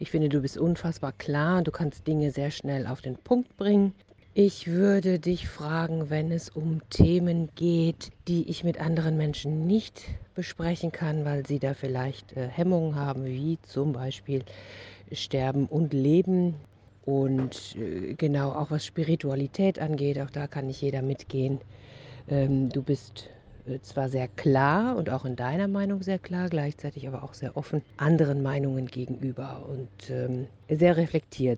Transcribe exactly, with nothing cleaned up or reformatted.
Ich finde, du bist unfassbar klar, du kannst Dinge sehr schnell auf den Punkt bringen. Ich würde dich fragen, wenn es um Themen geht, die ich mit anderen Menschen nicht besprechen kann, weil sie da vielleicht, äh, Hemmungen haben, wie zum Beispiel Sterben und Leben und, äh, genau, auch was Spiritualität angeht, auch da kann nicht jeder mitgehen. Ähm, du bist, äh, zwar sehr klar und auch in deiner Meinung sehr klar, gleichzeitig aber auch sehr offen anderen Meinungen gegenüber und, ähm, sehr reflektiert.